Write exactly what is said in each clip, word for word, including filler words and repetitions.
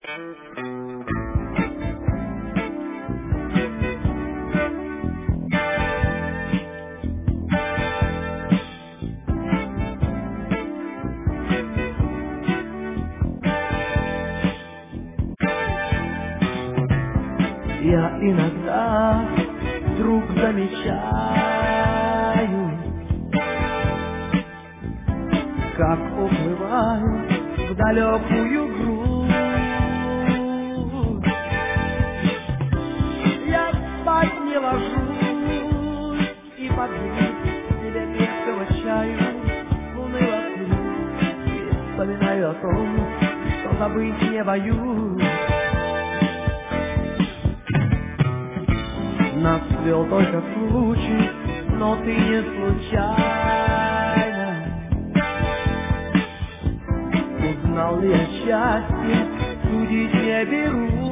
Я иногда вдруг замечаю, как уплываю в далекую грудь. Я спать не ложусь и под грудь себе мягкого чаю уныло курю и вспоминаю о том, что забыть не боюсь. Нас свел только случай, но ты не случайно. Узнал ли я счастье, судить не беру.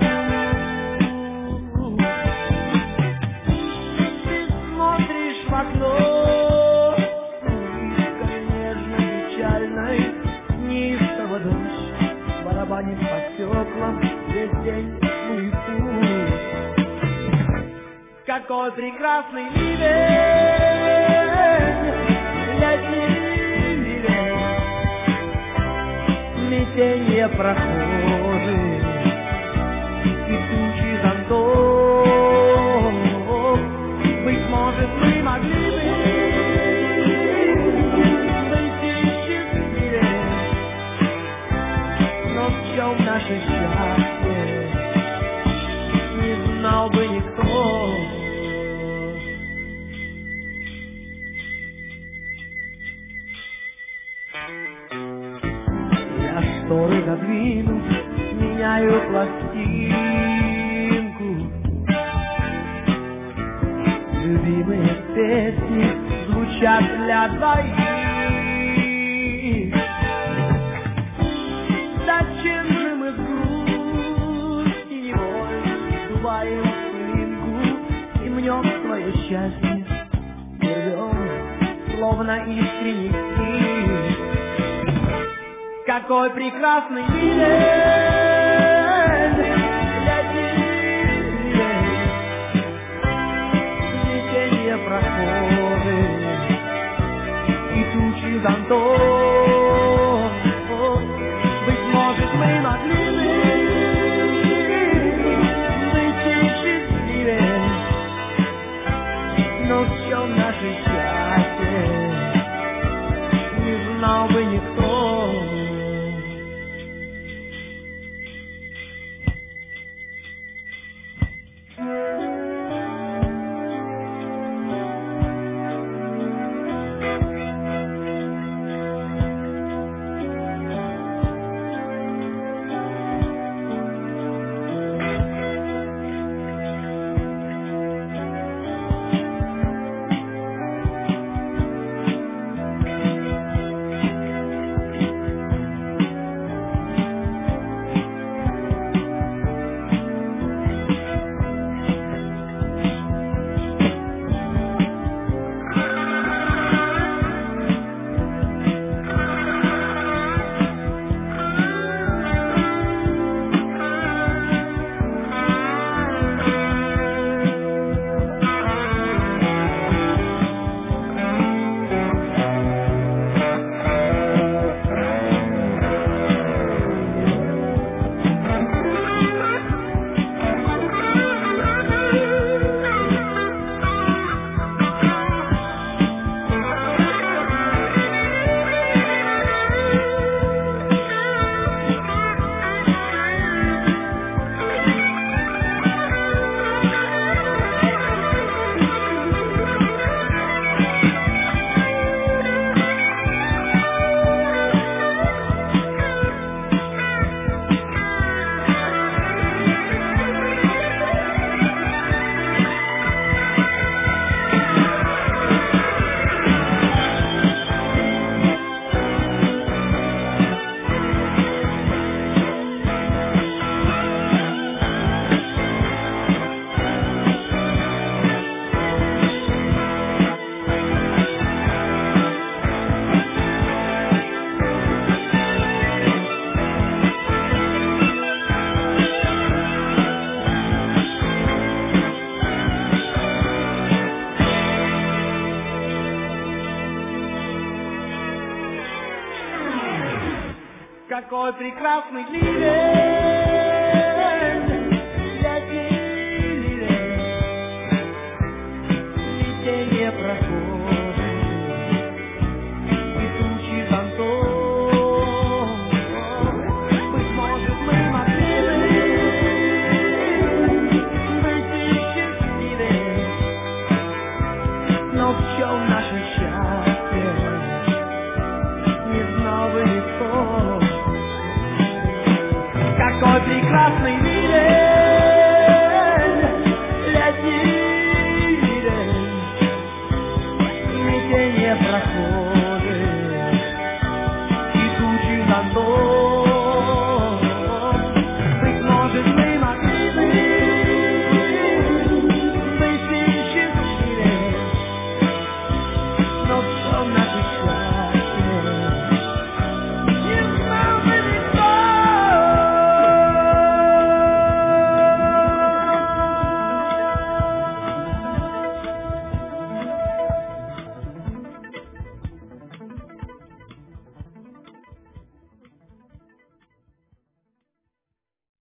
Ты смотришь в окно, улыбкой нежно-печальной, неистово дождь барабанит по стеклам весь день мой путь. Какой прекрасный ливень, летний ливень, метенье прохожих и тучи зонтов. Быть может, мы могли бы быть счастливее, но в чем наше счастье, не знал бы никто. Шторы задвину, меняю пластинку. Любимые песни звучат для двоих. Зачем же мы с грусти невольно сдуваем пылинку и мнем свое счастье, и рвем, словно искренний стих. Какой прекрасный ливень, летний ливень, метенье прохожих и тучи зонтов. Быть может, мы могли бы быть счастливее, но в чем наше счастье, не знал бы никто. Какой прекрасный день, летний день, весеннее проходит, и тучи зонтов. Быть может, мы могли быть счастливы, но в чем наше счастье, не знал бы никто. Какой прекрасный день, летний день, весеннее проходит, и тучи зонтов.